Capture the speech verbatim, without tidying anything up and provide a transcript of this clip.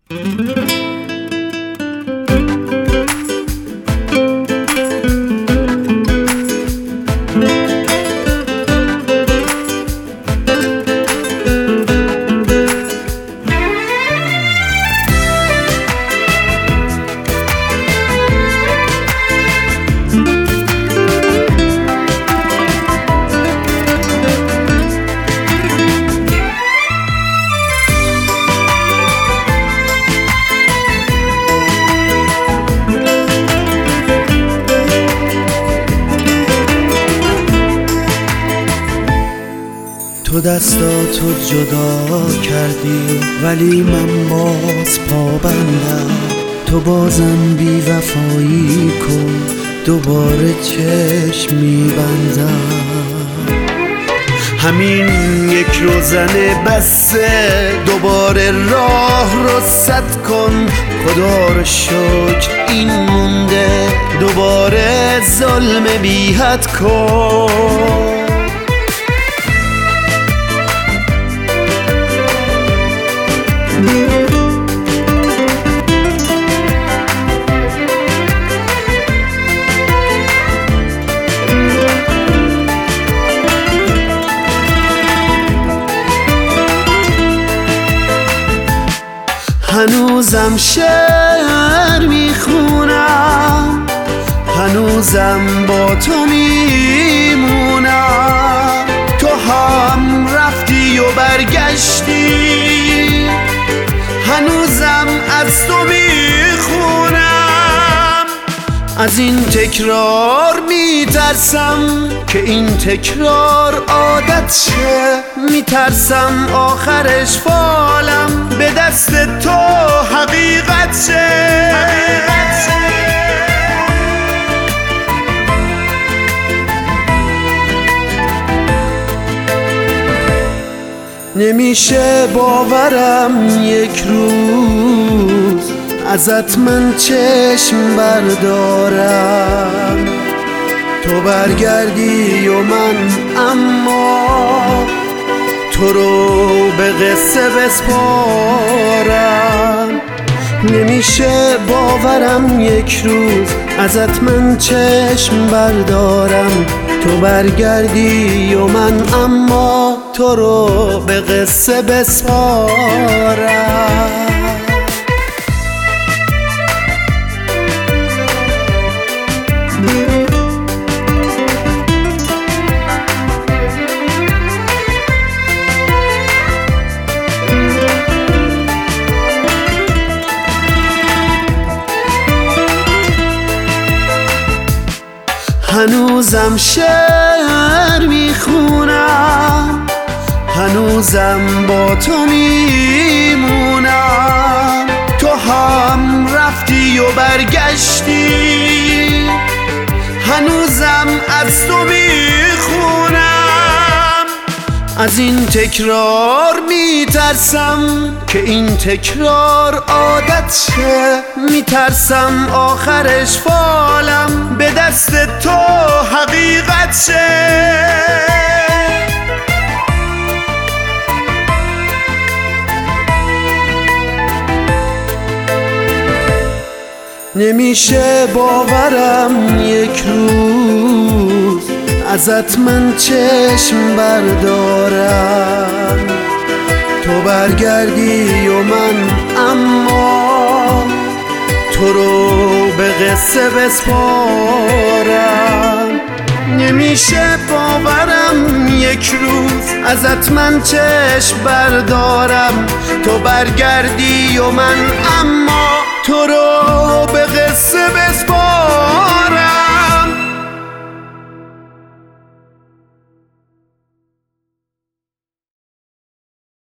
تو دستاتو جدا کردی ولی من باز پابندم. تو بازم بی وفایی کن دوباره چشم میبندم. همین یک روزنه بسه دوباره راه رو سد کن. خدا رو شکر این مونده دوباره ظلم بی حد کن. هنوزم شعر میخونم، هنوزم با تو میمونم. تو هم رفتی و برگشتی، هنوزم از تو میخونم. از این تکرار میترسم که این تکرار عادت شه. میترسم آخرش فالم به دست تو حقیقت شه. نمیشه باورم یک روز ازت من چشم بردارم. تو برگردی و من اما تو رو به قصه بسپارم. نمیشه باورم یک روز ازت من چشم بردارم. تو برگردی و من اما تو رو به قصه بسپارم. هنوزم شعر میخونم، هنوزم با تو میمونم. تو هم رفتی و برگشتی، هنوزم از تو میخونم. از این تکرار میترسم که این تکرار عادت شه. میترسم آخرش فالم به دست تو حقیقت شه. نمیشه باورم یک روز ازت من چشم بردارم. تو برگردی و من اما تو رو به قصه بسپارم. نمیشه باورم یک روز ازت من چشم بردارم. تو برگردی و من اما تو رو به قصه بسپارم.